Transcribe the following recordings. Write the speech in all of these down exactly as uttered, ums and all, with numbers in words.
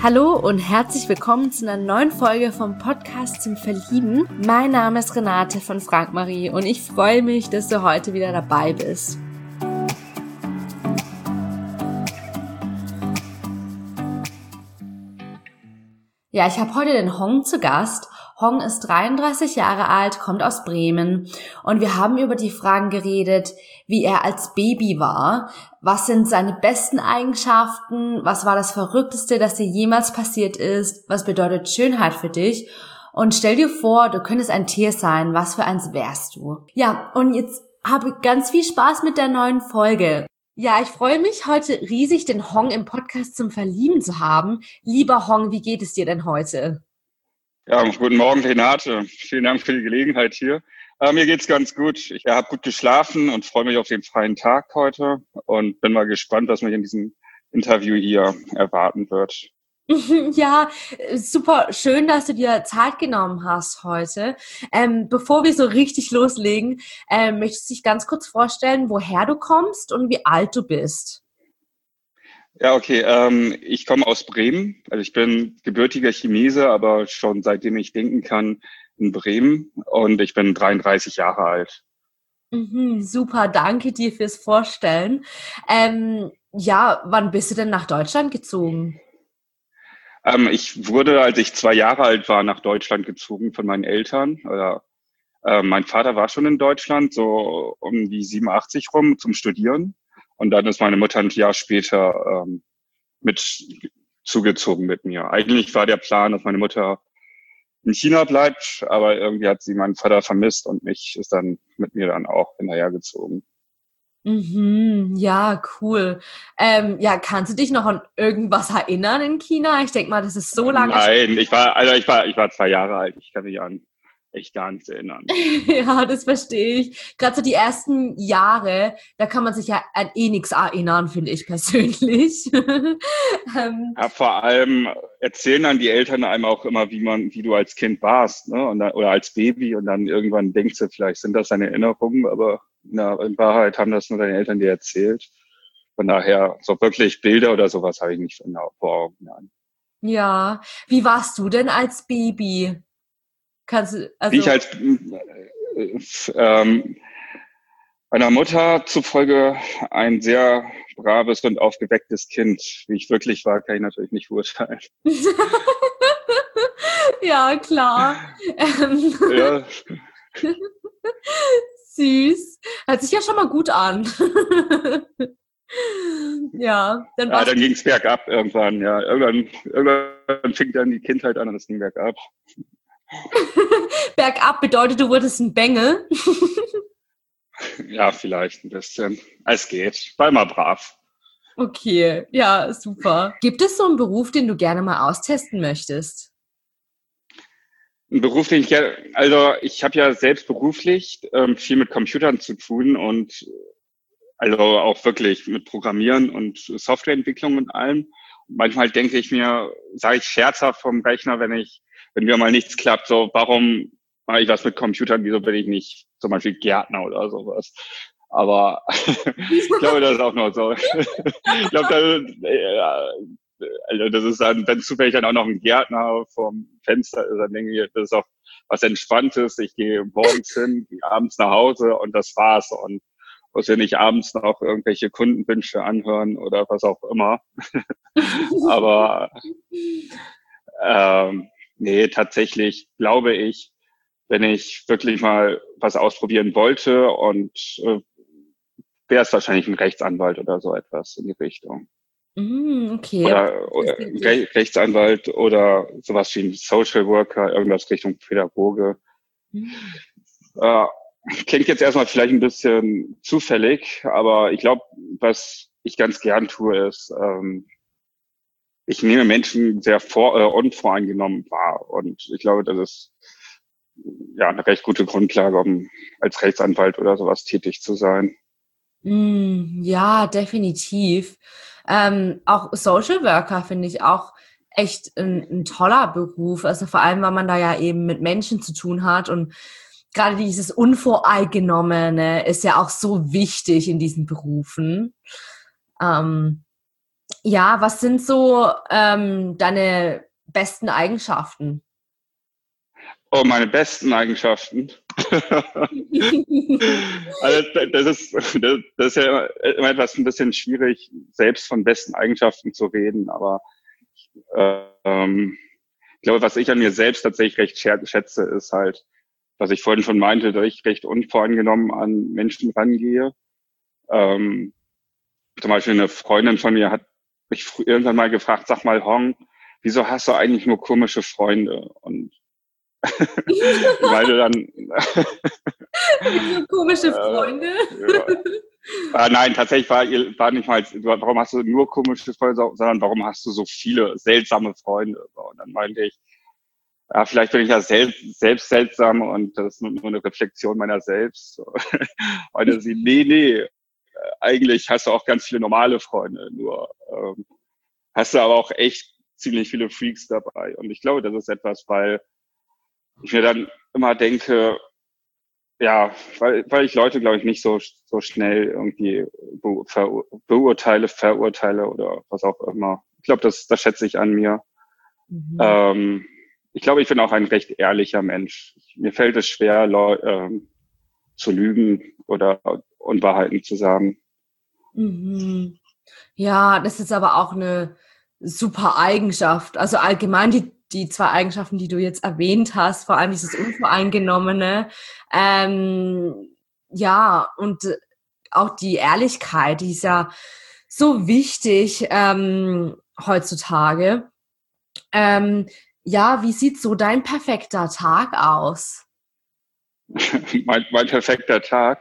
Hallo und herzlich willkommen zu einer neuen Folge vom Podcast zum Verlieben. Mein Name ist Renate von Frank Marie und ich freue mich, dass du heute wieder dabei bist. Ja, ich habe heute den Hong zu Gast. Hong ist dreiunddreißig Jahre alt, kommt aus Bremen und wir haben über die Fragen geredet, wie er als Baby war, was sind seine besten Eigenschaften, was war das Verrückteste, das dir jemals passiert ist, was bedeutet Schönheit für dich und stell dir vor, du könntest ein Tier sein, was für eins wärst du? Ja, und jetzt habe ich ganz viel Spaß mit der neuen Folge. Ja, ich freue mich heute riesig, den Hong im Podcast zum Verlieben zu haben. Lieber Hong, wie geht es dir denn heute? Ja, guten Morgen, Renate. Vielen Dank für die Gelegenheit hier. Äh, mir geht's ganz gut. Ich äh, habe gut geschlafen und freue mich auf den freien Tag heute und bin mal gespannt, was mich in diesem Interview hier erwarten wird. Ja, super schön, dass du dir Zeit genommen hast heute. Ähm, bevor wir so richtig loslegen, ähm, möchtest du dich ganz kurz vorstellen, woher du kommst und wie alt du bist? Ja, okay. Ähm, ich komme aus Bremen. Also ich bin gebürtiger Chinese, aber schon seitdem ich denken kann in Bremen. Und ich bin dreiunddreißig Jahre alt. Mhm, super, danke dir fürs Vorstellen. Ähm, ja, wann bist du denn nach Deutschland gezogen? Ähm, ich wurde, als ich zwei Jahre alt war, nach Deutschland gezogen von meinen Eltern. Oder, äh, mein Vater war schon in Deutschland, so um die siebenundachtzig rum zum Studieren. Und dann ist meine Mutter ein Jahr später ähm, mit zugezogen mit mir. Eigentlich war der Plan, dass meine Mutter in China bleibt, aber irgendwie hat sie meinen Vater vermisst und mich ist dann mit mir dann auch hinterhergezogen. Mhm, ja, cool. Ähm, ja, kannst du dich noch an irgendwas erinnern in China? Ich denke mal, das ist so lange. Nein, ich war, also ich war, ich war zwei Jahre alt. Ich kann mich an echt gar nichts erinnern. Ja, das verstehe ich. Gerade so die ersten Jahre, da kann man sich ja an eh nichts erinnern, finde ich persönlich. ähm, Ja, vor allem erzählen dann die Eltern einem auch immer, wie man, wie du als Kind warst, ne? Und dann, oder als Baby und dann irgendwann denkst du, vielleicht sind das deine Erinnerungen, aber na, in Wahrheit haben das nur deine Eltern dir erzählt. Von daher, so wirklich Bilder oder sowas habe ich nicht vor Augen. Nein. ja, wie warst du denn als Baby? Kannst du, Wie ich also, als äh, ähm, meiner Mutter zufolge ein sehr braves und aufgewecktes Kind. Wie ich wirklich war, kann ich natürlich nicht beurteilen. ja, klar. Ähm, Ja. süß. Hört sich ja schon mal gut an. Ja, dann Ja, warst dann ging es bergab irgendwann, ja. Irgendwann, irgendwann fing dann die Kindheit an und es ging bergab. bergab bedeutet, du wurdest ein Bengel. Ja, vielleicht ein bisschen. Es geht. War immer brav. Okay, ja, super. Gibt es so einen Beruf, den du gerne mal austesten möchtest? Ein Beruf, den ich gerne, also ich habe ja selbst beruflich ähm, viel mit Computern zu tun und also auch wirklich mit Programmieren und Softwareentwicklung und allem. Manchmal denke ich mir, sage ich scherzhaft vom Rechner, wenn ich, wenn mir mal nichts klappt, so, warum mache ich was mit Computern, wieso bin ich nicht zum Beispiel Gärtner oder sowas. Aber ich glaube, das ist auch noch so. Ich glaube, da, ja, also das ist dann, wenn zufällig dann auch noch ein Gärtner vorm Fenster ist, dann denke ich, das ist auch was Entspanntes. Ich gehe morgens hin, gehe abends nach Hause und das war's. Und muss ja nicht abends noch irgendwelche Kundenwünsche anhören oder was auch immer. Aber ähm, nee, tatsächlich glaube ich, wenn ich wirklich mal was ausprobieren wollte und äh, wäre es wahrscheinlich ein Rechtsanwalt oder so etwas in die Richtung. Mm, okay. Oder, oder Re Rechtsanwalt oder sowas wie ein Social Worker, irgendwas Richtung Pädagoge. Mm. Äh, klingt jetzt erstmal vielleicht ein bisschen zufällig, aber ich glaube, was ich ganz gern tue, ist, ähm, ich nehme Menschen sehr vor, äh, unvoreingenommen wahr. Und ich glaube, das ist ja eine recht gute Grundlage, um als Rechtsanwalt oder sowas tätig zu sein. Mm, ja, definitiv. Ähm, auch Social Worker finde ich auch echt ein, ein toller Beruf. Also vor allem, weil man da ja eben mit Menschen zu tun hat und gerade dieses Unvoreingenommene ist ja auch so wichtig in diesen Berufen. Ähm, Ja, was sind so ähm, deine besten Eigenschaften? Oh, meine besten Eigenschaften. Also das ist, das, das ist ja immer etwas ein bisschen schwierig, selbst von besten Eigenschaften zu reden, aber ähm, ich glaube, was ich an mir selbst tatsächlich recht schätze, ist halt, was ich vorhin schon meinte, dass ich recht unvoreingenommen an Menschen rangehe. Ähm, zum Beispiel eine Freundin von mir hat mich irgendwann mal gefragt, sag mal, Hong, wieso hast du eigentlich nur komische Freunde? Und ich meinte dann, Wieso komische Freunde? äh, ja. Äh, nein, tatsächlich war, ihr, war nicht mal, warum hast du nur komische Freunde, sondern warum hast du so viele seltsame Freunde? Und dann meinte ich, ja, vielleicht bin ich ja selbst, selbst seltsam und das ist nur, nur eine Reflexion meiner selbst. Und sie, nee, nee, eigentlich hast du auch ganz viele normale Freunde, nur ähm, hast du aber auch echt ziemlich viele Freaks dabei. Und ich glaube, das ist etwas, weil ich mir dann immer denke, ja, weil, weil ich Leute, glaube ich, nicht so, so schnell irgendwie be ver beurteile, verurteile oder was auch immer. Ich glaube, das, das schätze ich an mir. Mhm. Ähm, ich glaube, ich bin auch ein recht ehrlicher Mensch. Mir fällt es schwer, Leu ähm, zu lügen oder Unwahrheiten zu sagen. Mhm. Ja, das ist aber auch eine super Eigenschaft. Also allgemein die, die zwei Eigenschaften, die du jetzt erwähnt hast, vor allem dieses Unvoreingenommene. Ähm, ja, und auch die Ehrlichkeit, die ist ja so wichtig ähm, heutzutage. Ähm, ja, wie sieht so dein perfekter Tag aus? mein, mein perfekter Tag.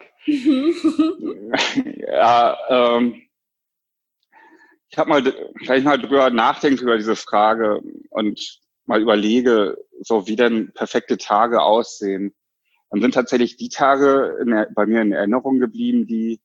ja, ähm, ich habe mal, vielleicht mal drüber nachdenke über diese Frage und mal überlege, so wie denn perfekte Tage aussehen. Dann sind tatsächlich die Tage in der, bei mir in Erinnerung geblieben, die,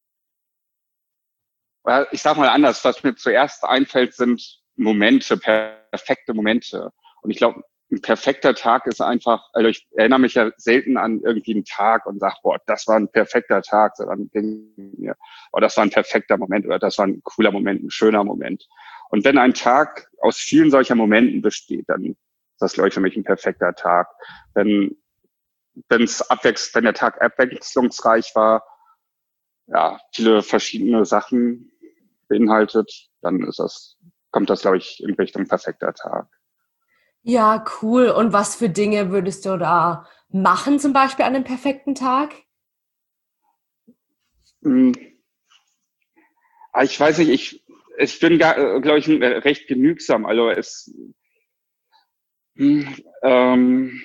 ich sag mal anders, was mir zuerst einfällt, sind Momente, perfekte Momente. Und ich glaube, ein perfekter Tag ist einfach, also ich erinnere mich ja selten an irgendwie einen Tag und sage, boah, das war ein perfekter Tag, sondern denke mir, oh, das war ein perfekter Moment oder das war ein cooler Moment, ein schöner Moment. Und wenn ein Tag aus vielen solcher Momenten besteht, dann ist das, glaube ich, für mich ein perfekter Tag. Wenn, wenn's abwechs wenn der Tag abwechslungsreich war, ja, viele verschiedene Sachen beinhaltet, dann ist das, kommt das, glaube ich, in Richtung perfekter Tag. Ja, cool. Und was für Dinge würdest du da machen, zum Beispiel an einem perfekten Tag? Ich weiß nicht, ich, ich bin, glaube ich, recht genügsam. Also es, ähm,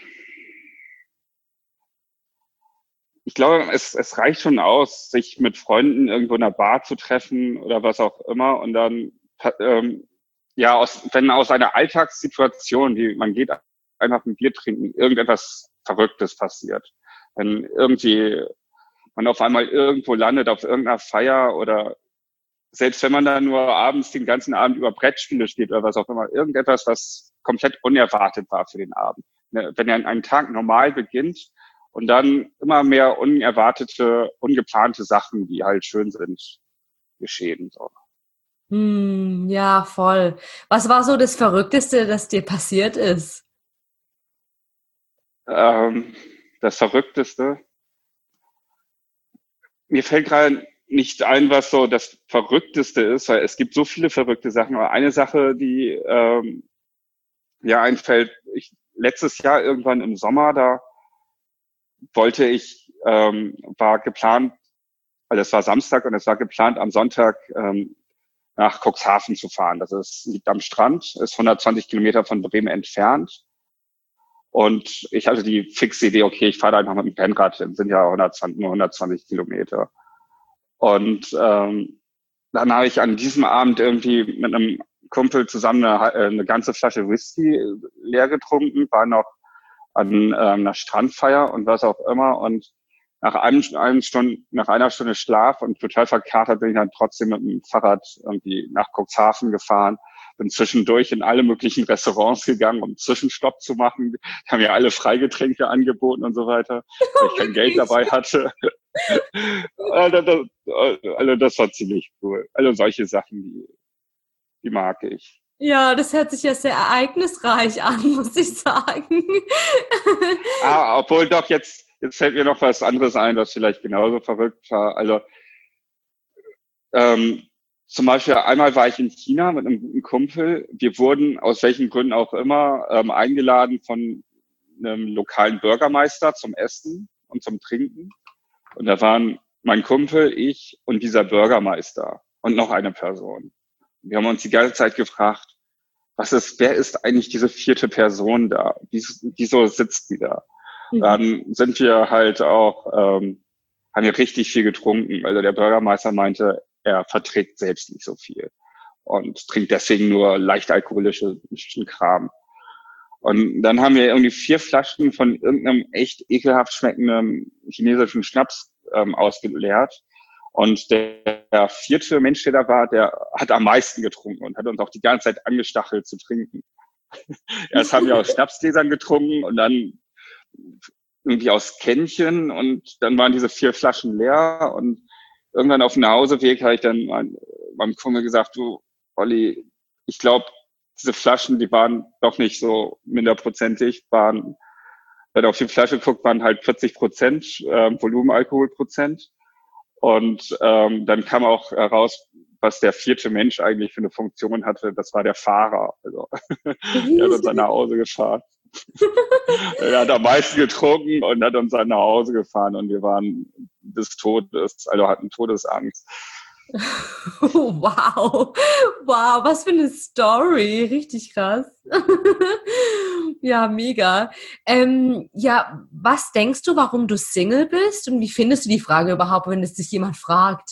ich glaube, es, es reicht schon aus, sich mit Freunden irgendwo in einer Bar zu treffen oder was auch immer und dann, ähm, ja, aus, wenn aus einer Alltagssituation, die man geht einfach ein Bier trinken, irgendetwas Verrücktes passiert. Wenn irgendwie man auf einmal irgendwo landet, auf irgendeiner Feier oder selbst wenn man da nur abends den ganzen Abend über Brettspiele steht oder was auch immer, irgendetwas, was komplett unerwartet war für den Abend. Wenn ja ein Tag normal beginnt und dann immer mehr unerwartete, ungeplante Sachen, die halt schön sind, geschehen. So. Hm, ja, voll. Was war so das Verrückteste, das dir passiert ist? Ähm, das Verrückteste. Mir fällt gerade nicht ein, was so das Verrückteste ist, weil es gibt so viele verrückte Sachen. Aber eine Sache, die ähm, ja einfällt, ich, letztes Jahr irgendwann im Sommer, da wollte ich, ähm, war geplant, weil es war Samstag und es war geplant, am Sonntag ähm, nach Cuxhaven zu fahren. Das ist, liegt am Strand, ist hundertzwanzig Kilometer von Bremen entfernt. Und ich hatte die fixe Idee, okay, ich fahre da einfach mit dem Rennrad hin, sind ja hundertzwanzig, nur hundertzwanzig Kilometer. Und ähm, dann habe ich an diesem Abend irgendwie mit einem Kumpel zusammen eine, eine ganze Flasche Whisky leer getrunken, war noch an ähm, einer Strandfeier und was auch immer. Und nach einem, einem Stunde, nach einer Stunde Schlaf und total verkatert bin ich dann trotzdem mit dem Fahrrad irgendwie nach Cuxhaven gefahren. Bin zwischendurch in alle möglichen Restaurants gegangen, um Zwischenstopp zu machen. Die haben ja alle Freigetränke angeboten und so weiter, weil ich kein Geld dabei hatte. also, das, also das war ziemlich cool. Also solche Sachen, die die mag ich. Ja, das hört sich ja sehr ereignisreich an, muss ich sagen. Ah, obwohl doch jetzt, jetzt fällt mir noch was anderes ein, das vielleicht genauso verrückt war. Also ähm, zum Beispiel einmal war ich in China mit einem guten Kumpel. Wir wurden aus welchen Gründen auch immer ähm, eingeladen von einem lokalen Bürgermeister zum Essen und zum Trinken. Und da waren mein Kumpel, ich und dieser Bürgermeister und noch eine Person. Wir haben uns die ganze Zeit gefragt, was ist, wer ist eigentlich diese vierte Person da? Wieso, wieso sitzt die da? Mhm. Dann sind wir halt auch, ähm, haben wir richtig viel getrunken. Also der Bürgermeister meinte, er verträgt selbst nicht so viel und trinkt deswegen nur leicht alkoholischen Kram. Und dann haben wir irgendwie vier Flaschen von irgendeinem echt ekelhaft schmeckenden chinesischen Schnaps ähm, ausgeleert. Und der, der vierte Mensch, der da war, der hat am meisten getrunken und hat uns auch die ganze Zeit angestachelt zu trinken. Erst haben wir aus Schnapsgläsern getrunken und dann irgendwie aus Kännchen und dann waren diese vier Flaschen leer und irgendwann auf dem Nachhauseweg habe ich dann mein, meinem Kumpel gesagt, du, Olli, ich glaube, diese Flaschen, die waren doch nicht so minderprozentig, waren, wenn du auf die Flasche guckt, waren halt vierzig Prozent äh, Volumenalkoholprozent. Und ähm, dann kam auch heraus, was der vierte Mensch eigentlich für eine Funktion hatte. Das war der Fahrer. Also der hat uns dann nach Hause gefahren. Er hat am meisten getrunken und hat uns dann nach Hause gefahren. Und wir waren des Todes, also hatten Todesangst. Wow, wow, was für eine Story, richtig krass. Ja, mega. Ähm, ja, was denkst du, warum du Single bist und wie findest du die Frage überhaupt, wenn es dich jemand fragt?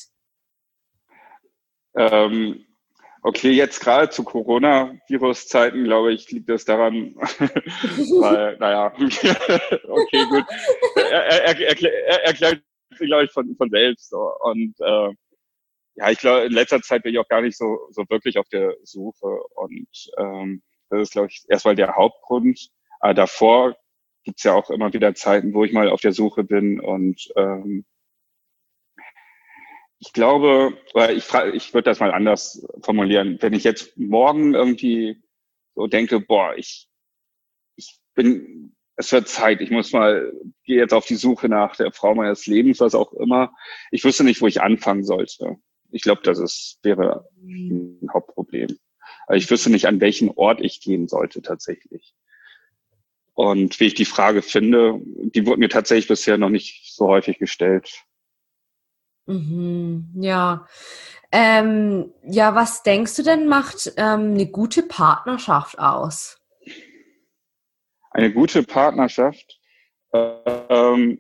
Ähm, okay, jetzt gerade zu Corona-Virus-Zeiten, glaube ich, liegt das daran, weil, naja, okay, gut, er, er, er, er erklärt sich, glaube ich, von, von selbst. So. Und äh, ja, ich glaube, in letzter Zeit bin ich auch gar nicht so, so wirklich auf der Suche. Und ähm, das ist, glaube ich, erstmal der Hauptgrund. Aber davor gibt's ja auch immer wieder Zeiten, wo ich mal auf der Suche bin. Und ähm, ich glaube, oder ich frage, ich würde das mal anders formulieren. Wenn ich jetzt morgen irgendwie so denke, boah, ich, ich bin, es wird Zeit, ich muss mal, gehe jetzt auf die Suche nach der Frau meines Lebens, was auch immer. Ich wüsste nicht, wo ich anfangen sollte. Ich glaube, das ist, wäre ein Hauptproblem. Also ich wüsste nicht, an welchen Ort ich gehen sollte tatsächlich. Und wie ich die Frage finde, die wurde mir tatsächlich bisher noch nicht so häufig gestellt. Mhm, ja. Ähm, ja, was denkst du denn, macht ähm, eine gute Partnerschaft aus? Eine gute Partnerschaft? Ähm,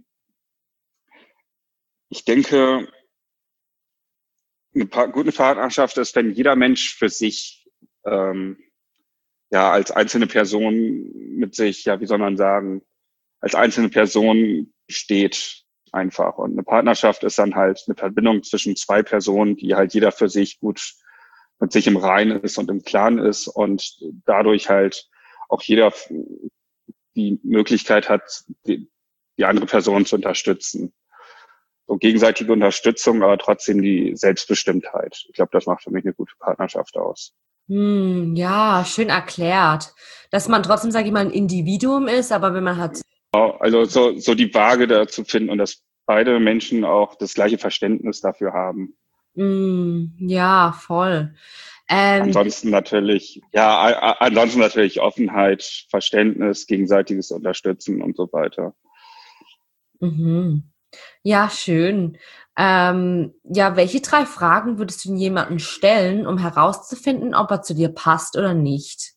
ich denke, eine pa- gute Partnerschaft ist, wenn jeder Mensch für sich, ähm, ja, als einzelne Person mit sich, ja, wie soll man sagen, als einzelne Person steht einfach. Und eine Partnerschaft ist dann halt eine Verbindung zwischen zwei Personen, die halt jeder für sich gut mit sich im Reinen ist und im Klaren ist und dadurch halt auch jeder die Möglichkeit hat, die, die andere Person zu unterstützen. So gegenseitige Unterstützung, aber trotzdem die Selbstbestimmtheit. Ich glaube, das macht für mich eine gute Partnerschaft aus. Hm, ja, schön erklärt. Dass man trotzdem, sage ich mal, ein Individuum ist, aber wenn man hat... Also so, so die Waage da zu finden und dass beide Menschen auch das gleiche Verständnis dafür haben. Hm, ja, voll. Ähm, ansonsten natürlich, ja, a, a, ansonsten natürlich Offenheit, Verständnis, gegenseitiges Unterstützen und so weiter. Mhm. Ja, schön. Ähm, ja, welche drei Fragen würdest du jemandem stellen, um herauszufinden, ob er zu dir passt oder nicht?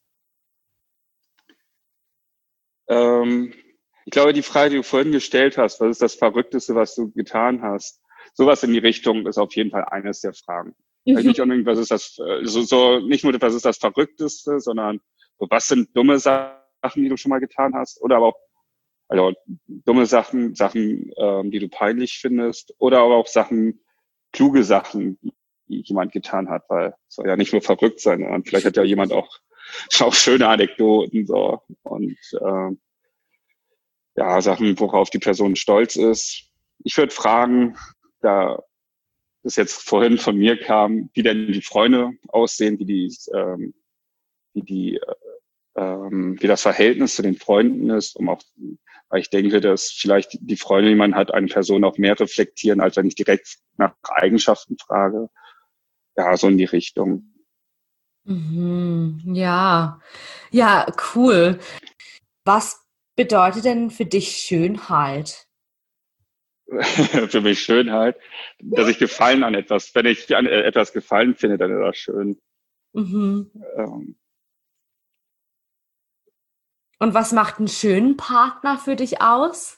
Ähm, ich glaube, die Frage, die du vorhin gestellt hast, was ist das Verrückteste, was du getan hast? Sowas in die Richtung ist auf jeden Fall eines der Fragen. Mhm. Also nicht unbedingt, was ist das, so, so, nicht nur, was ist das Verrückteste, sondern so, was sind dumme Sachen, die du schon mal getan hast? Oder aber auch, also dumme Sachen, Sachen, ähm, die du peinlich findest, oder aber auch Sachen, kluge Sachen, die jemand getan hat, weil es soll ja nicht nur verrückt sein, sondern vielleicht hat ja jemand auch, auch schöne Anekdoten, so, und, ähm, ja, Sachen, worauf die Person stolz ist. Ich würde fragen, da das jetzt vorhin von mir kam, wie denn die Freunde aussehen, wie die, ähm, wie die, äh, ähm, wie das Verhältnis zu den Freunden ist, um auch, weil ich denke, dass vielleicht die Freunde, die man hat, eine Person auch mehr reflektieren, als wenn ich direkt nach Eigenschaften frage. Ja, so in die Richtung. Mhm. Ja, ja, cool. Was bedeutet denn für dich Schönheit? Für mich Schönheit, dass ich Gefallen an etwas, wenn ich an etwas Gefallen finde, dann ist das schön. Mhm. Ähm, Und was macht einen schönen Partner für dich aus?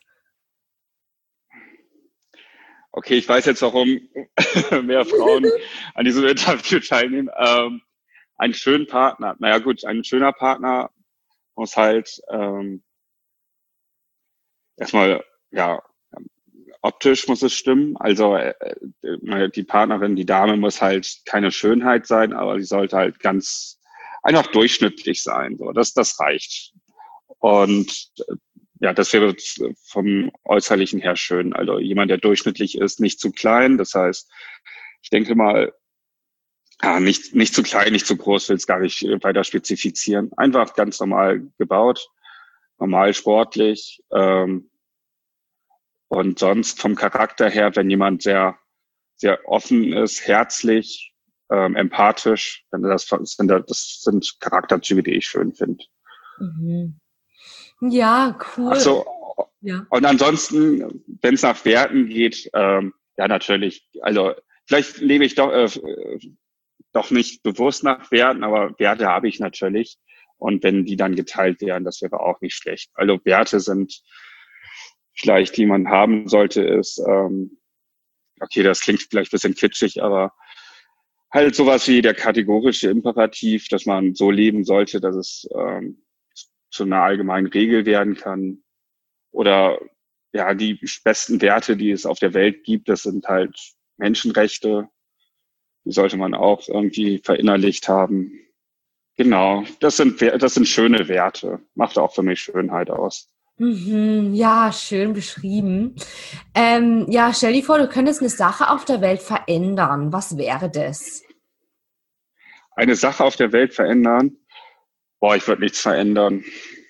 okay, ich weiß jetzt, warum mehr Frauen an diesem Interview teilnehmen. Ähm, einen schönen Partner. Naja gut, ein schöner Partner muss halt ähm, erstmal, ja, optisch muss es stimmen. Also äh, die Partnerin, die Dame muss halt keine Schönheit sein, aber sie sollte halt ganz einfach durchschnittlich sein. So, das, das reicht. Und äh, ja, das wäre vom Äußerlichen her schön. Also jemand, der durchschnittlich ist, nicht zu klein. Das heißt, ich denke mal, ja, nicht, nicht zu klein, nicht zu groß, will es gar nicht weiter spezifizieren. Einfach ganz normal gebaut, normal sportlich. Ähm, und sonst vom Charakter her, wenn jemand sehr, sehr offen ist, herzlich, ähm, empathisch, dann das, sind, das sind Charakterzüge, die ich schön finde. Mhm. Ja, Ach cool. so, Ja. und ansonsten, wenn es nach Werten geht, ähm, ja natürlich, also vielleicht lebe ich doch, äh, doch nicht bewusst nach Werten, aber Werte habe ich natürlich. Und wenn die dann geteilt werden, das wäre auch nicht schlecht. Also Werte sind vielleicht, die man haben sollte, ist, ähm, okay, das klingt vielleicht ein bisschen kitschig, aber halt sowas wie der kategorische Imperativ, dass man so leben sollte, dass es ähm, zu einer allgemeinen Regel werden kann. Oder ja, die besten Werte, die es auf der Welt gibt, das sind halt Menschenrechte. Die sollte man auch irgendwie verinnerlicht haben. Genau, das sind, das sind schöne Werte. Macht auch für mich Schönheit aus. Mhm. Ja, schön beschrieben. Ähm, ja, stell dir vor, du könntest eine Sache auf der Welt verändern. Was wäre das? Eine Sache auf der Welt verändern? Boah, ich würde nichts verändern.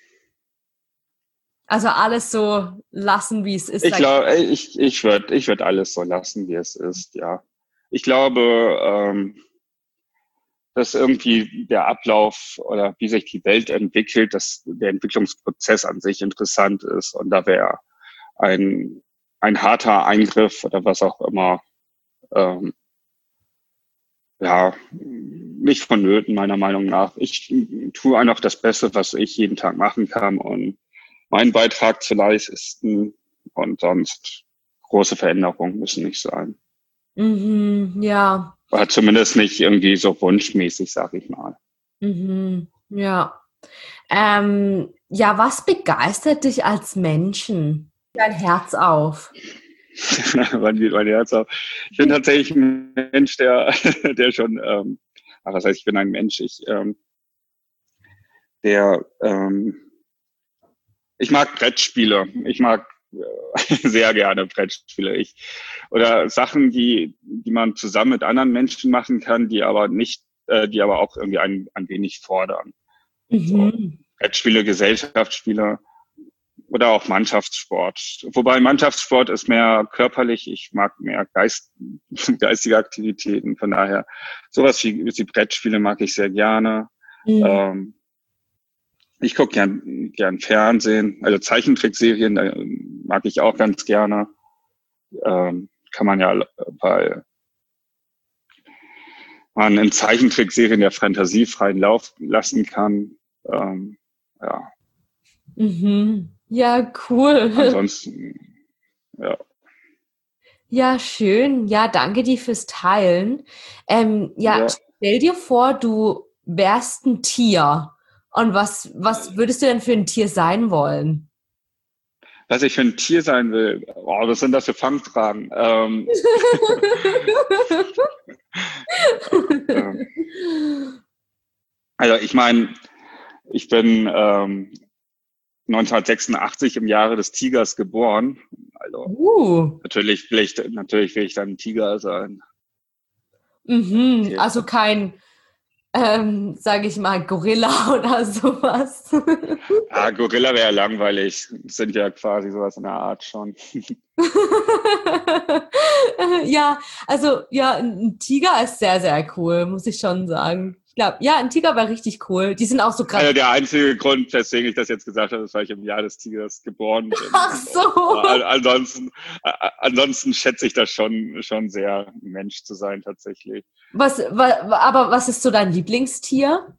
Also alles so lassen, wie es ist. Ich Like, glaube, ich, ich würde ich würd alles so lassen, wie es ist, ja. Ich glaube, ähm, dass irgendwie der Ablauf oder wie sich die Welt entwickelt, dass der Entwicklungsprozess an sich interessant ist. Und da wäre ein, ein harter Eingriff oder was auch immer, ähm, ja, nicht vonnöten, meiner Meinung nach. Ich tue einfach das Beste, was ich jeden Tag machen kann und meinen Beitrag zu leisten. Und sonst große Veränderungen müssen nicht sein. mhm, ja. Oder zumindest nicht irgendwie so wunschmäßig, sag ich mal. Mhm, ja. Ähm, ja, was begeistert dich als Menschen? Dein Herz auf. Wann geht mein Herz auf? Ich bin tatsächlich ein Mensch, der, der schon, ähm, ach, was heißt, ich bin ein Mensch, ich, ähm, der, ähm, ich mag Brettspiele. Ich mag äh, sehr gerne Brettspiele. Ich, oder Sachen, die, die man zusammen mit anderen Menschen machen kann, die aber nicht, äh, die aber auch irgendwie ein, ein wenig fordern. So, Mhm. Brettspiele, Gesellschaftsspiele oder auch Mannschaftssport. Wobei Mannschaftssport ist mehr körperlich. Ich mag mehr Geist, geistige Aktivitäten. Von daher, sowas wie, wie Brettspiele mag ich sehr gerne. Mhm. Ähm, Ich gucke gern, gern Fernsehen, also Zeichentrickserien äh, mag ich auch ganz gerne. Ähm, kann man ja, weil man in Zeichentrickserien der Fantasie freien Lauf lassen kann. Ähm, ja, Mhm. Ja, cool. ansonsten, ja. Ja, schön. Ja, danke dir fürs Teilen. Ähm, ja, Ja. stell dir vor, du wärst ein Tier. Und was, was würdest du denn für ein Tier sein wollen? Was ich für ein Tier sein will, oh, was sind das für Fangfragen? Ähm, ähm, also ich meine, ich bin ähm, neunzehnhundertsechsundachtzig im Jahre des Tigers geboren. Also Uh. natürlich will ich, natürlich will ich dann ein Tiger sein. Mhm, Okay. also kein, ähm, sage ich mal, Gorilla oder sowas. Ah, Gorilla wäre langweilig. Sind ja quasi sowas in der Art schon. Ja, also ja, ein Tiger ist sehr, sehr cool, muss ich schon sagen. Ich glaube, ja, ein Tiger war richtig cool. Die sind auch so Also gerade. der einzige Grund, weswegen ich das jetzt gesagt habe, ist, weil ich im Jahr des Tigers geboren bin. Ach so. Aber ansonsten, ansonsten schätze ich das schon, schon sehr, ein Mensch zu sein tatsächlich. Was, wa, aber was ist so dein Lieblingstier?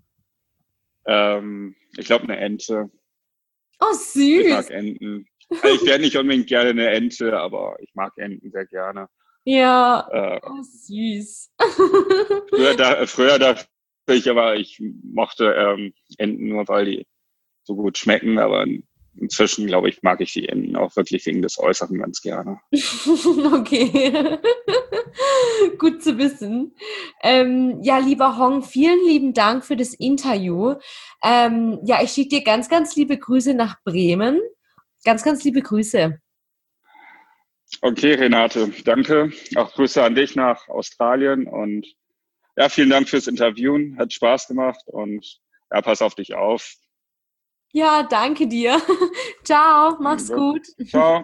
Ähm, ich glaube eine Ente. Oh, Ich süß. mag Enten. Also ich wäre nicht unbedingt gerne eine Ente, aber ich mag Enten sehr gerne. Ja, Äh, oh, süß. früher, da, früher dachte ich aber, ich mochte ähm, Enten nur, weil die so gut schmecken, aber inzwischen, glaube ich, mag ich die Enten auch wirklich wegen des Äußeren ganz gerne. Okay. Gut zu wissen. Ähm, ja, lieber Hong, vielen lieben Dank für das Interview. Ähm, ja, ich schicke dir ganz, ganz liebe Grüße nach Bremen. Ganz, ganz liebe Grüße. Okay, Renate, danke. Auch Grüße an dich nach Australien und ja, vielen Dank fürs Interviewen. Hat Spaß gemacht und ja, pass auf dich auf. Ja, danke dir. Ciao, mach's gut. Ciao.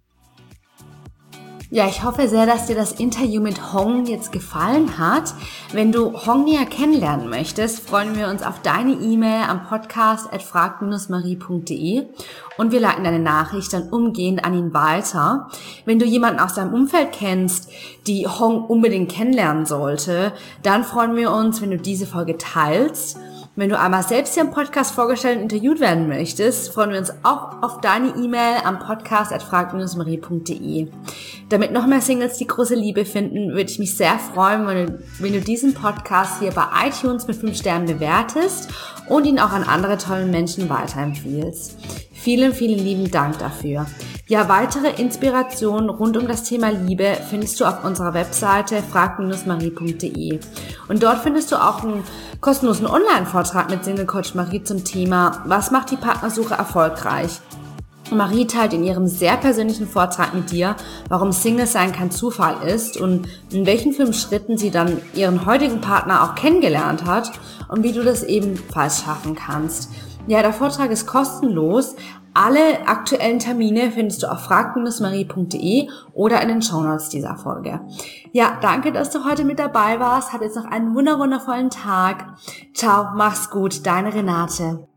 Ja, ich hoffe sehr, dass dir das Interview mit Hong jetzt gefallen hat. Wenn du Hong näher kennenlernen möchtest, freuen wir uns auf deine E-Mail am podcast at frag marie punkt de und wir leiten deine Nachricht dann umgehend an ihn weiter. Wenn du jemanden aus deinem Umfeld kennst, die Hong unbedingt kennenlernen sollte, dann freuen wir uns, wenn du diese Folge teilst. Wenn du einmal selbst hier im Podcast vorgestellt und interviewt werden möchtest, freuen wir uns auch auf deine E-Mail am podcast at frag marie punkt de. Damit noch mehr Singles die große Liebe finden, würde ich mich sehr freuen, wenn du, wenn du diesen Podcast hier bei iTunes mit fünf Sternen bewertest und ihn auch an andere tolle Menschen weiterempfiehlst. Vielen, vielen lieben Dank dafür. Ja, weitere Inspirationen rund um das Thema Liebe findest du auf unserer Webseite frag marie punkt de. Und dort findest du auch einen kostenlosen Online-Vortrag mit Single Coach Marie zum Thema Was macht die Partnersuche erfolgreich? Marie teilt in ihrem sehr persönlichen Vortrag mit dir, warum Single-Sein kein Zufall ist und in welchen fünf Schritten sie dann ihren heutigen Partner auch kennengelernt hat und wie du das ebenfalls schaffen kannst. Ja, der Vortrag ist kostenlos. Alle aktuellen Termine findest du auf frag marie punkt de oder in den Shownotes dieser Folge. Ja, danke, dass du heute mit dabei warst. Hab jetzt noch einen wunderwundervollen Tag. Ciao, mach's gut, deine Renate.